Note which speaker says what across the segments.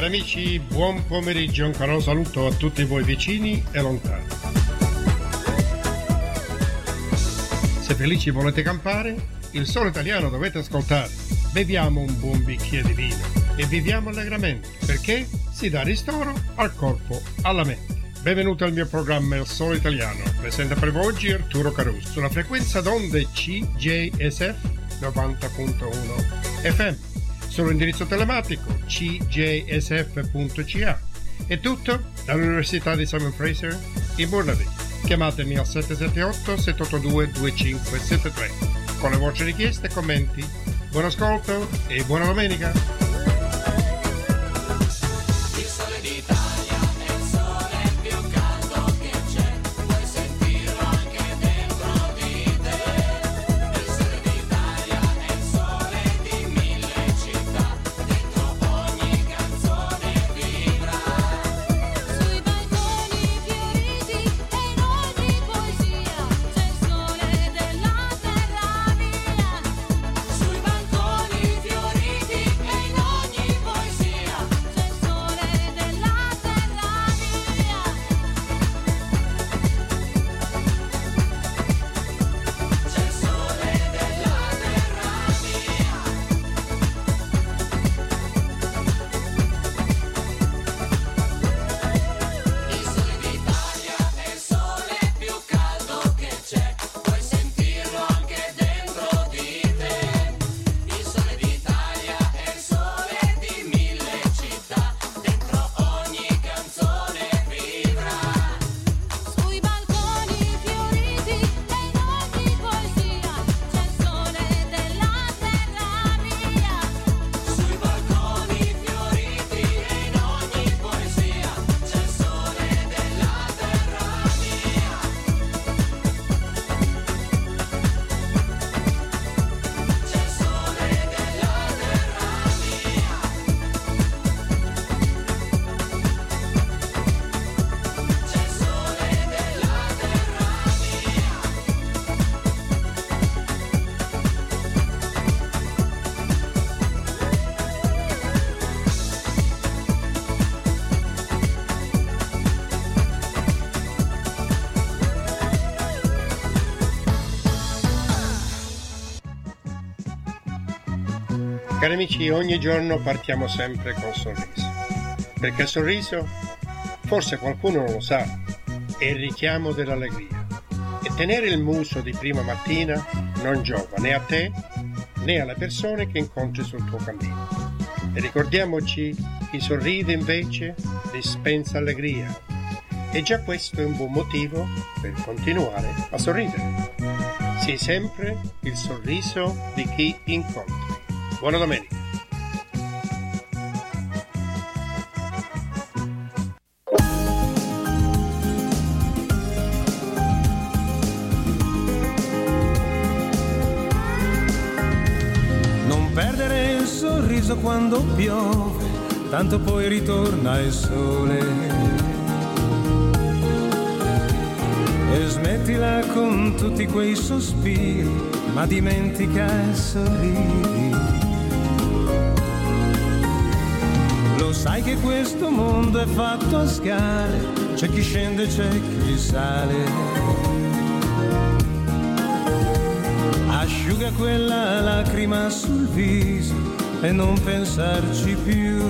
Speaker 1: Cari amici, buon pomeriggio, un caro saluto a tutti voi vicini e lontani. Se felici volete campare, il sole italiano dovete ascoltare. Beviamo un buon bicchiere di vino e viviamo allegramente, perché si dà ristoro al corpo, alla mente. Benvenuto al mio programma Il Sole Italiano. Presenta per voi oggi Arturo Caruso sulla frequenza d'onde CJSF 90.1 FM. Sull'indirizzo telematico cjsf.ca. È tutto dall'Università di Simon Fraser in Burnaby. Chiamatemi al 778-782-2573 con le vostre richieste e commenti. Buon ascolto e buona domenica! Cari amici, ogni giorno partiamo sempre col sorriso, perché il sorriso, forse qualcuno non lo sa, è il richiamo dell'allegria, e tenere il muso di prima mattina non giova né a te né alle persone che incontri sul tuo cammino. E ricordiamoci, chi sorride invece dispensa allegria, e già questo è un buon motivo per continuare a sorridere. Sii sempre il sorriso di chi incontri. Buona domenica.
Speaker 2: Non perdere il sorriso quando piove, tanto poi ritorna il sole. E smettila con tutti quei sospiri, ma dimentica e sorridi. Lo sai che questo mondo è fatto a scale, c'è chi scende, c'è chi sale. Asciuga quella lacrima sul viso e non pensarci più.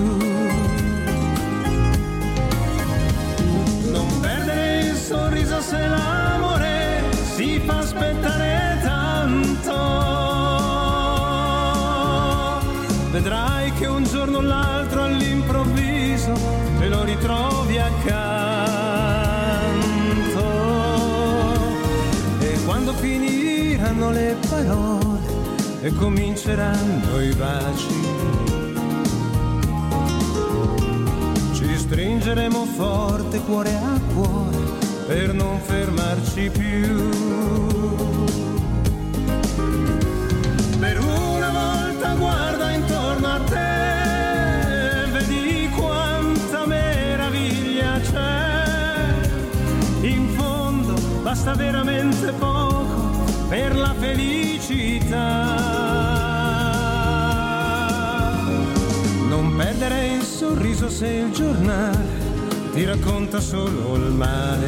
Speaker 2: Non perdere il sorriso se l'amore si fa aspettare tanto. Vedrai che un giorno o l'altro all'improvviso te lo ritrovi accanto. E quando finiranno le parole e cominceranno i baci, ci stringeremo forte cuore a cuore per non fermarci più. Per una volta guarda intorno a te, vedi quanta meraviglia c'è. In fondo basta veramente poco per la felicità. Non perdere il sorriso se il giornale ti racconta solo il male.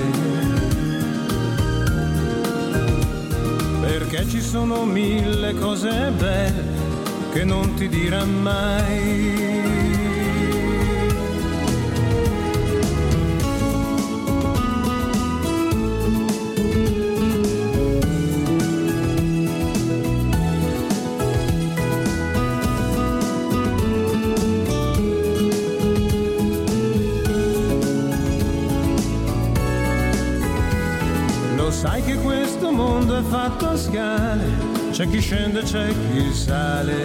Speaker 2: Perché ci sono mille cose belle che non ti dirà mai. Sai che questo mondo è fatto a scale, c'è chi scende, c'è chi sale.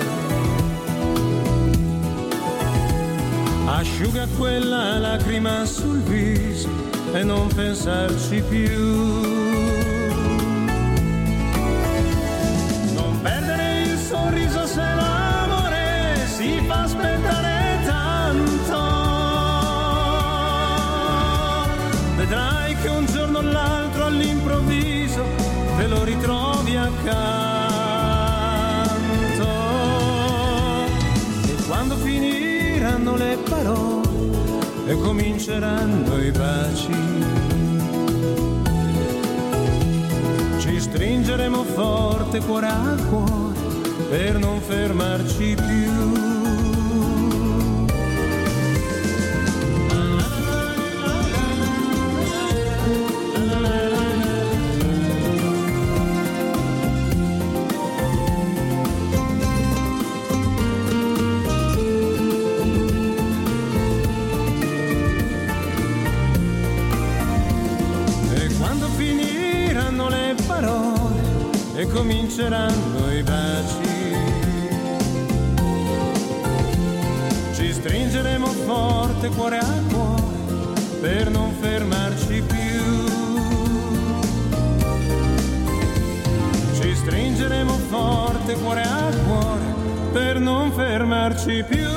Speaker 2: Asciuga quella lacrima sul viso e non pensarci più. Non perdere il sorriso se l'amore si fa aspettare tanto. Vedrai che un giorno o l'altro all'improvviso te lo ritrovi accanto. E quando finiranno le parole e cominceranno i baci, ci stringeremo forte cuore a cuore per non fermarci più. E cominceranno i baci, ci stringeremo forte cuore a cuore per non fermarci più. Ci stringeremo forte cuore a cuore per non fermarci più.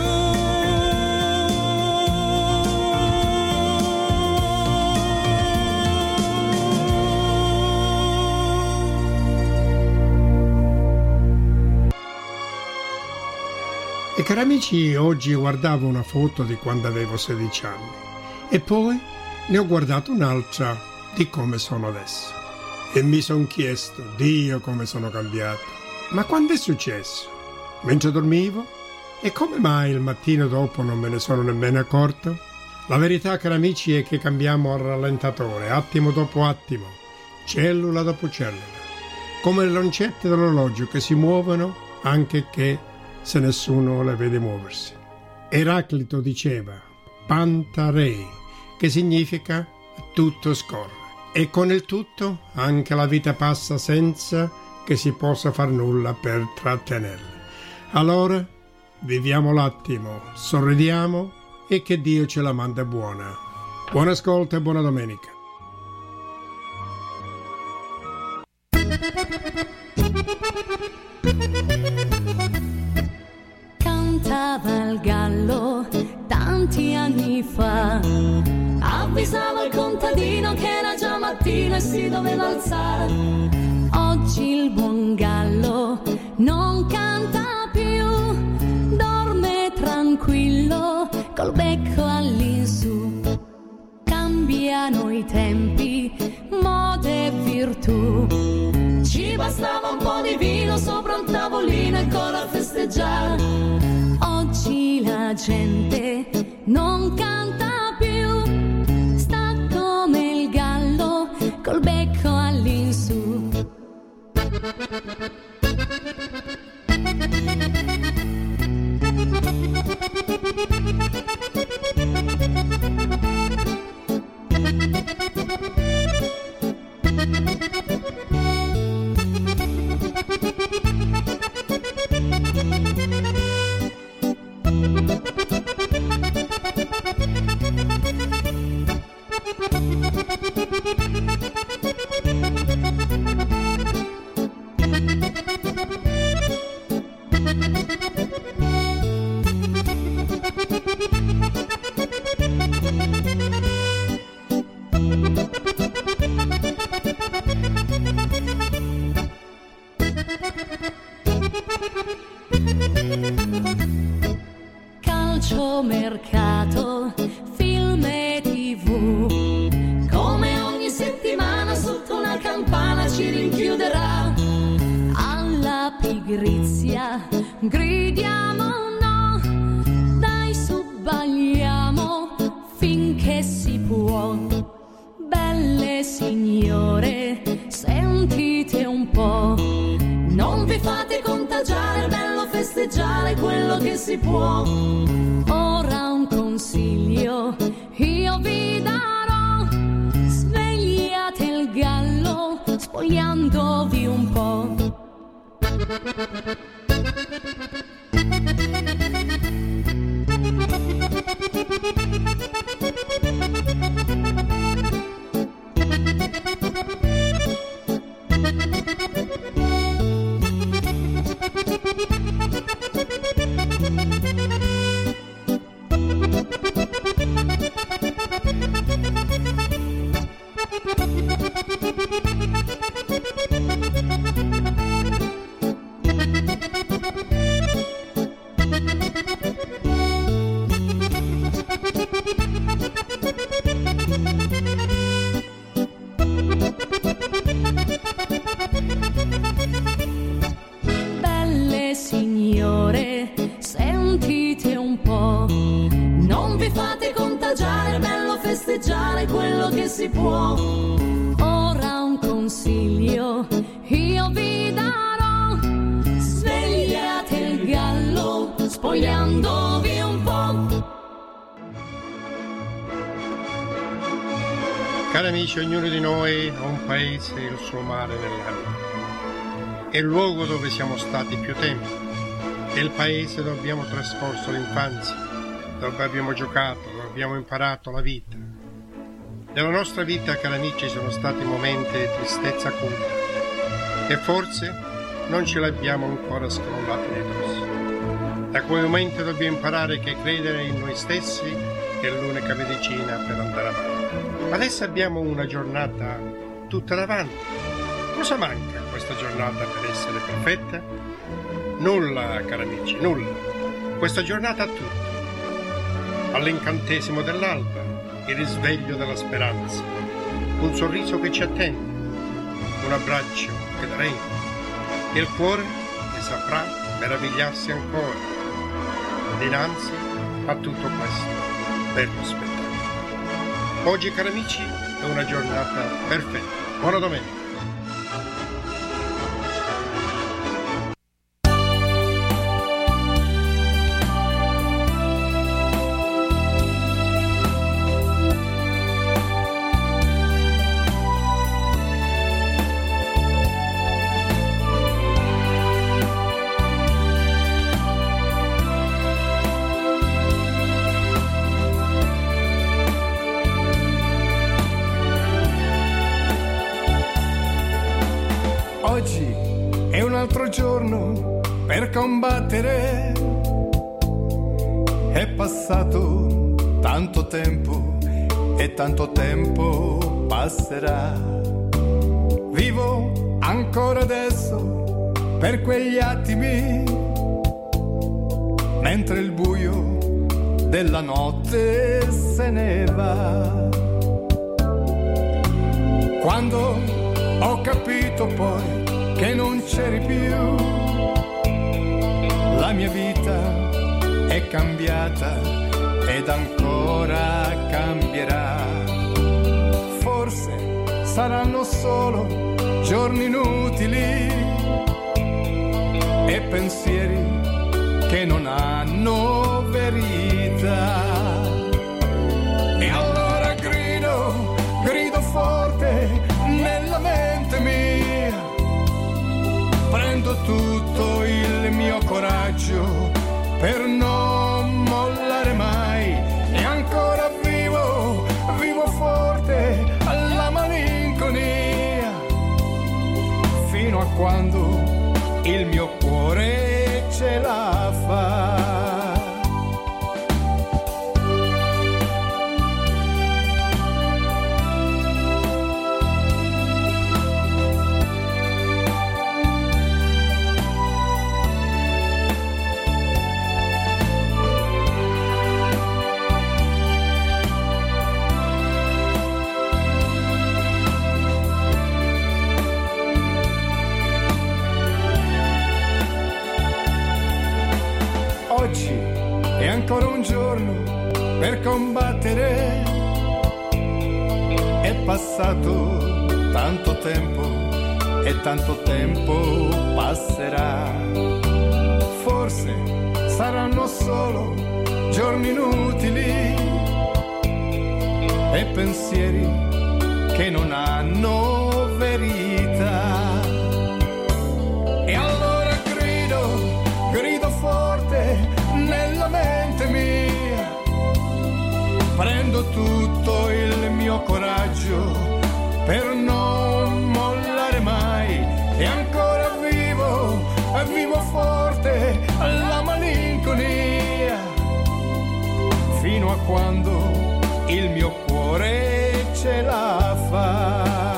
Speaker 1: E cari amici, oggi guardavo una foto di quando avevo 16 anni e poi ne ho guardato un'altra di come sono adesso. E mi sono chiesto, Dio, come sono cambiato. Ma quando è successo? Mentre dormivo? E come mai il mattino dopo non me ne sono nemmeno accorto? La verità, cari amici, è che cambiamo al rallentatore, attimo dopo attimo, cellula dopo cellula, come le lancette dell'orologio che si muovono anche che se nessuno le vede muoversi. Eraclito diceva pantarei, che significa tutto scorre, e con il tutto anche la vita passa senza che si possa far nulla per trattenerla. Allora viviamo l'attimo, sorridiamo e che Dio ce la manda buona. Buon ascolto e buona domenica.
Speaker 3: Cantava il gallo tanti anni fa, avvisava il contadino che era già mattina e si doveva alzare. Oggi il buon gallo non canta più, dorme tranquillo col becco all'insù. Cambiano i tempi, mode e virtù, ci bastava un po' di vino sopra un tavolino e ancora a festeggiare. Oggi la gente non canta più, sta come il gallo col becco all'insù. calciomercato, film e TV. Come ogni settimana sotto una campana ci rinchiuderà. Alla pigrizia gridiamo no, dai subbaliamo finché si può. Belle signore, sentite un po', non vi fate contagiare, è bello festeggiare quello che si può. Ora un consiglio io vi darò, svegliate il gallo spogliandovi un po'. Belle signore, sentite un po', non vi fate contagiare, è bello festeggiare quello che si può. Ora un consiglio io vi darò, svegliate il gallo spogliandovi un po'.
Speaker 1: Cari amici, ognuno di noi ha un paese e il suo mare nell'anima. È il luogo dove siamo stati più tempo, è il paese dove abbiamo trascorso l'infanzia, dove abbiamo giocato, dove abbiamo imparato la vita. Nella nostra vita, cari amici, sono stati momenti di tristezza acuta e forse non ce l'abbiamo ancora scrollati di dosso. Da quei momenti dobbiamo imparare che credere in noi stessi è l'unica medicina per andare avanti. Adesso abbiamo una giornata tutta davanti. Cosa manca a questa giornata per essere perfetta? Nulla, cari amici, nulla. Questa giornata ha tutto. All'incantesimo dell'alba, il risveglio della speranza, un sorriso che ci attende, un abbraccio che regna, e il cuore che saprà meravigliarsi ancora dinanzi a tutto questo bello spettacolo. Oggi, cari amici, è una giornata perfetta. Buona domenica.
Speaker 2: Oggi è un altro giorno per combattere. È passato tanto tempo e tanto tempo passerà. Vivo ancora adesso per quegli attimi, mentre il buio della notte se ne va. Quando ho capito poi che non c'eri più, la mia vita è cambiata ed ancora cambierà. Forse saranno solo giorni inutili e pensieri che non hanno verità. E allora grido forte nella mente mia, prendo tutto il mio coraggio per non mollare mai, e ancora vivo forte alla malinconia, fino a quando il mio cuore ce la fa. giorno per combattere. È passato tanto tempo e tanto tempo passerà. Forse saranno solo giorni inutili e pensieri che non hanno verità. E allora grido forte nella mente mia, prendo tutto il mio coraggio per non mollare mai, e ancora vivo forte la malinconia, fino a quando il mio cuore ce la fa.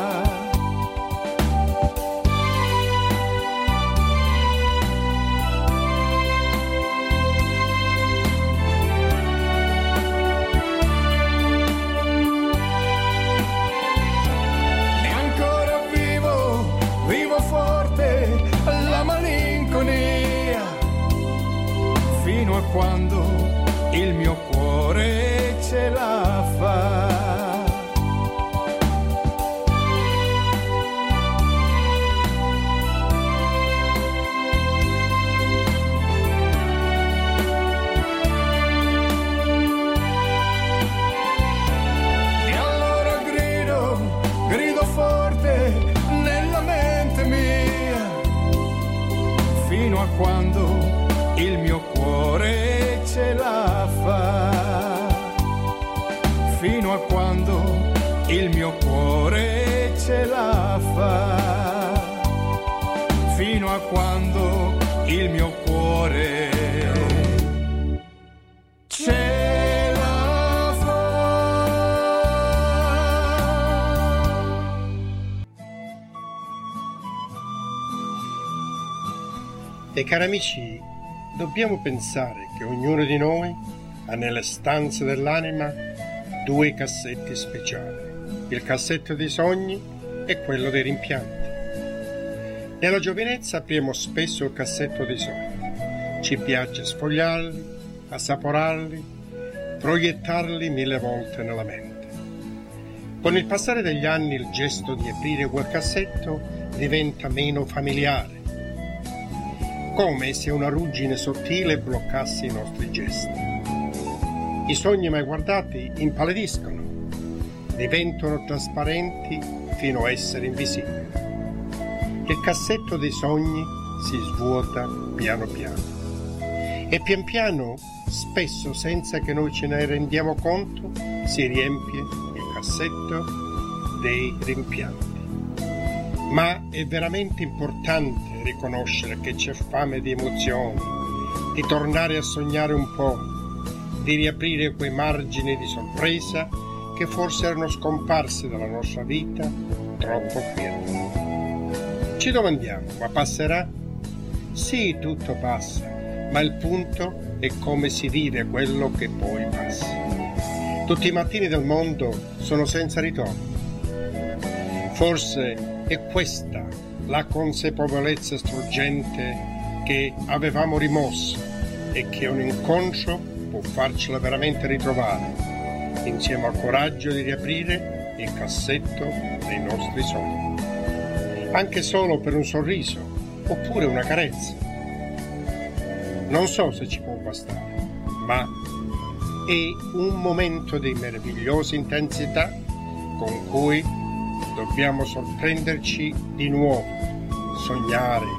Speaker 2: Fino a quando il mio cuore ce la fa. E allora grido forte nella mente mia, fino a quando il mio cuore ce la fa, fino a quando il mio cuore ce la fa, fino a quando il mio cuore ce la fa.
Speaker 1: E cari amici, dobbiamo pensare che ognuno di noi ha nelle stanze dell'anima 2 cassetti speciali, il cassetto dei sogni e quello dei rimpianti. Nella giovinezza apriamo spesso il cassetto dei sogni, ci piace sfogliarli, assaporarli, proiettarli 1000 volte nella mente. Con il passare degli anni il gesto di aprire quel cassetto diventa meno familiare, come se una ruggine sottile bloccasse i nostri gesti. I sogni mai guardati impallidiscono, diventano trasparenti fino a essere invisibili. Il cassetto dei sogni si svuota piano piano e pian piano, spesso senza che noi ce ne rendiamo conto, si riempie il cassetto dei rimpianti. Ma è veramente importante riconoscere che c'è fame di emozioni, di tornare a sognare un po', di riaprire quei margini di sorpresa che forse erano scomparsi dalla nostra vita troppo quieta. Ci domandiamo, ma passerà? Sì, tutto passa, ma il punto è come si vive quello che poi passa. Tutti i mattini del mondo sono senza ritorno. Forse è questa la consapevolezza struggente che avevamo rimosso e che un incontro può farcela veramente ritrovare, insieme al coraggio di riaprire il cassetto dei nostri sogni. Anche solo per un sorriso, oppure una carezza. Non so se ci può bastare, ma è un momento di meravigliosa intensità con cui dobbiamo sorprenderci di nuovo, sognare.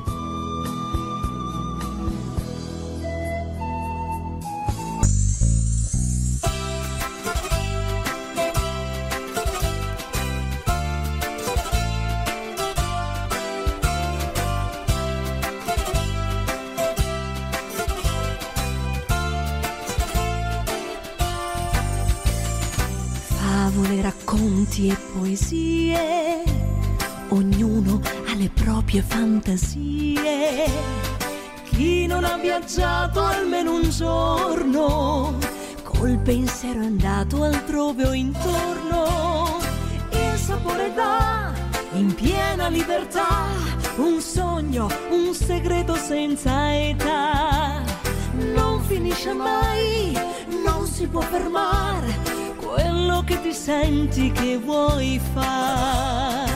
Speaker 3: Favole, racconti e poesie, ognuno ha le proprie fantasie. Chi non ha viaggiato almeno un giorno, col pensiero è andato altrove o intorno. Il sapore dà in piena libertà, un sogno, un segreto senza età. Non finisce mai, non si può fermare quello che ti senti che vuoi fare.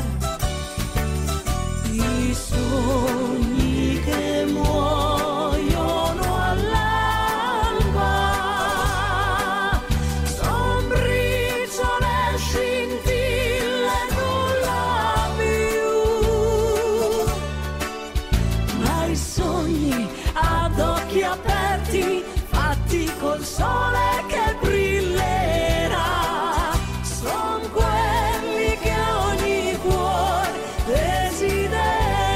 Speaker 3: I sogni che muoiono all'alba son briciole, scintille, nulla più, ma i sogni ad occhi aperti fatti col sole che brillerà son quelli che ogni cuore desidera.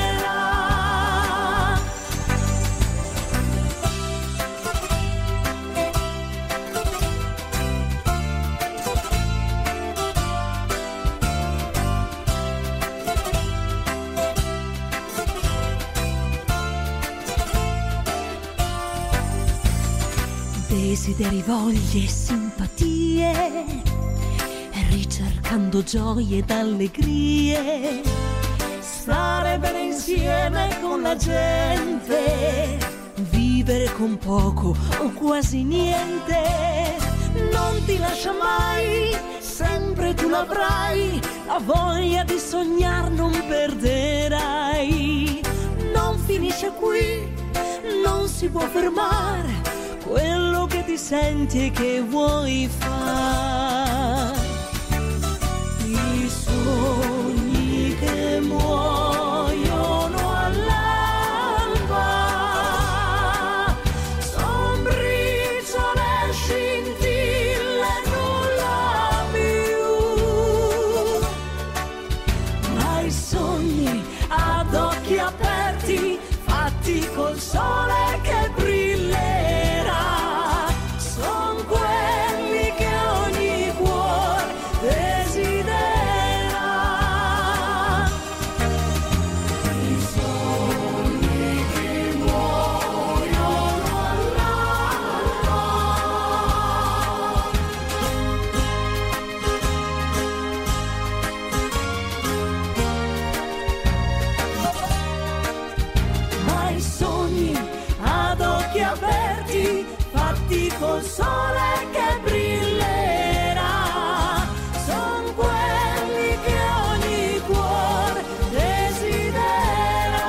Speaker 3: Desideri, voglie, simpatie, ricercando gioie ed allegrie, stare bene insieme con la gente, vivere con poco o quasi niente, non ti lascia mai, sempre tu l'avrai, la voglia di sognare non perderai, non finisce qui, non si può fermare quello che ti senti e che vuoi fare. I sogni che muoiono all'alba son briciole, scintille, nulla più, ma i sogni ad occhi aperti fatti col sole che brillerà son quelli che ogni cuore desidera. I sogni che muoiono all'alba ma i sogni ad occhi aperti fatti col sole che brillerà son quelli che ogni cuore desidera.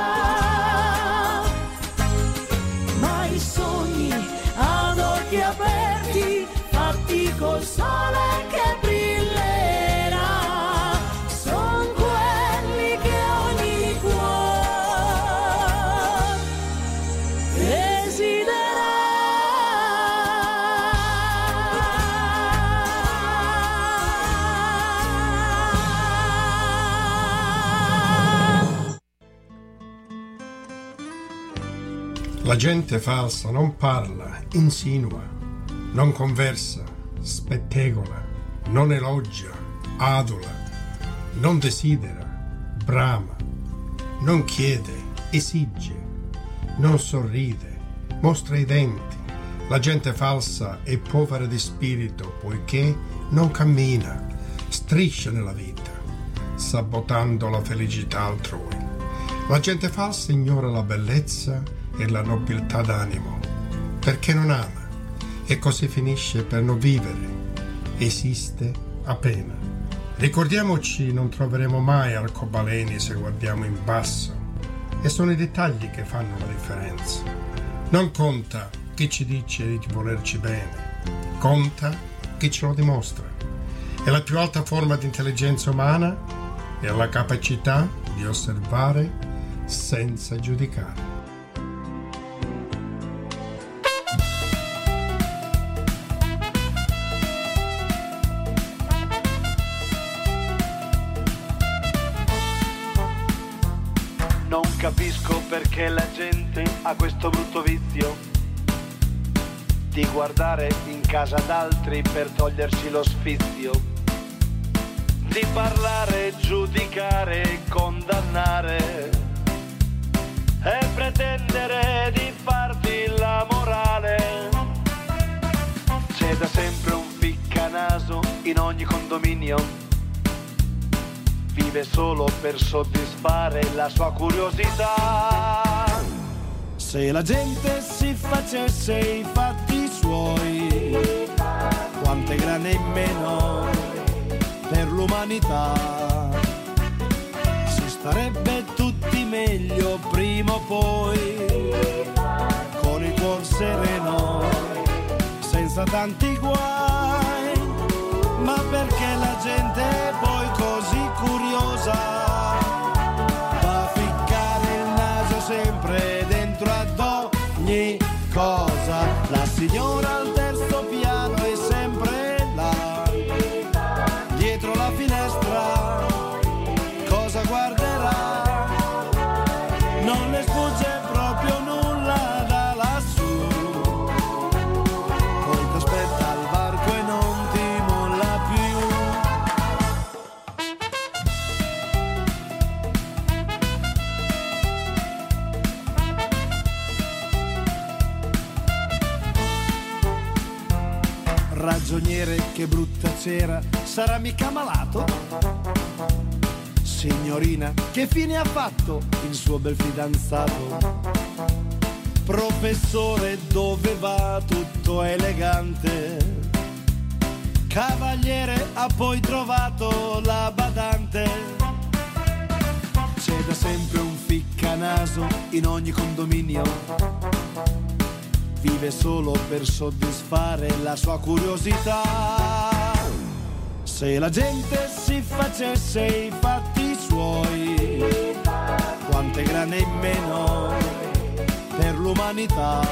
Speaker 3: Ma i sogni ad occhi aperti fatti col sole che brillerà son quelli che ogni cuore desidera.
Speaker 1: La gente falsa non parla, insinua, non conversa, spettegola, non elogia, adula, non desidera, brama, non chiede, esige, non sorride, mostra i denti. La gente falsa è povera di spirito poiché non cammina, striscia nella vita, sabotando la felicità altrui. La gente falsa ignora la bellezza e la nobiltà d'animo, perché non ama, e così finisce per non vivere, esiste a pena. Ricordiamoci, non troveremo mai arcobaleni se guardiamo in basso, e sono i dettagli che fanno la differenza. Non conta chi ci dice di volerci bene, conta chi ce lo dimostra. E la più alta forma di intelligenza umana è la capacità di osservare senza giudicare.
Speaker 4: Non capisco perché la gente ha questo brutto vizio di guardare in casa d'altri per togliersi lo sfizio, di parlare, giudicare, condannare e pretendere di farti la morale. C'è da sempre un ficcanaso in ogni condominio, vive solo per soddisfare la sua curiosità.
Speaker 2: Se la gente si facesse i fatti suoi, quante grane in meno per l'umanità. Si starebbe tutti meglio prima o poi, con il cuor sereno, senza tanti guai. Ma perché la gente è poi così curiosa, va a ficcare il naso sempre dentro ad ogni cosa. La signora al terzo piano è sempre là, dietro la finestra, cosa guarderà? Non le sfugge proprio nulla da lassù, poi ti aspetta al varco e non ti molla più. Ragioniere, che brutta cera, sarà mica malato? Signorina, che fine ha fatto il suo bel fidanzato? Professore, dove va? Tutto elegante. Cavaliere, ha poi trovato la badante. C'è da sempre un ficcanaso in ogni condominio, vive solo per soddisfare la sua curiosità. Se la gente si facesse i fatti suoi, quante grane in meno per l'umanità.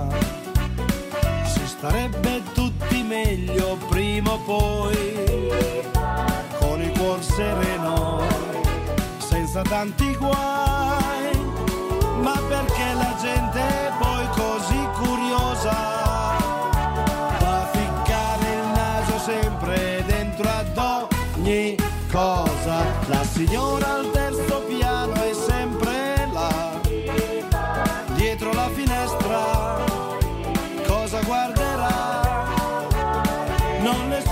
Speaker 2: Si starebbe tutti meglio prima o poi, con il cuor sereno, senza tanti guai. Ma perché la gente è poi così curiosa, va a ficcare il naso sempre dentro ad ogni cosa. La signora al terzo piano è sempre là, dietro la finestra, cosa guarderà? Non le